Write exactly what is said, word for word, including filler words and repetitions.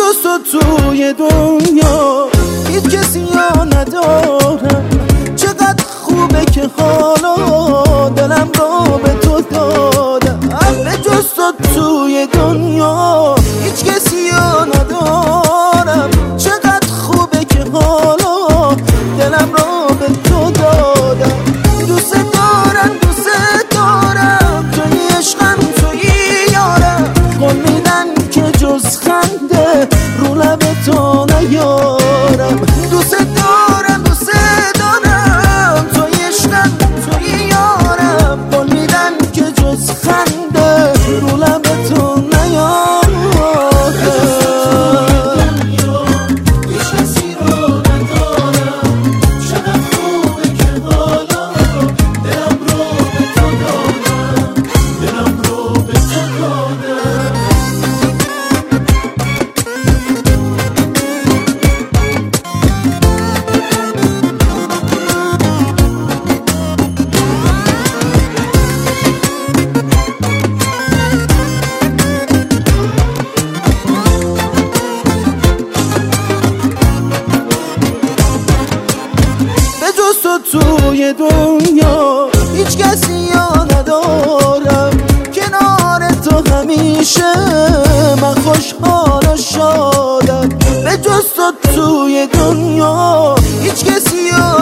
جز تو توی دنیا هیچ کسی یا ندارم. چقدر خوبه که حالا دلم رو به تو دادم. به جز تو توی دنیا هیچ کسی یا ندارم. چقدر خوبه که حالا دلم رو به تو دادم. دوست دارم دوست دارم توی عشقم توی یارم. قول میدم که جز خنده رو لب تو نیارم. دوست دارم دوست دارم توی عشقم توی یارم. قول میدم که جز خنده رو لب تو نیارم. توی دنیا هیچ کسی یا ندارم. کنار تو همیشه من خوشحال و شادم. به جز تو توی دنیا هیچ کسی یا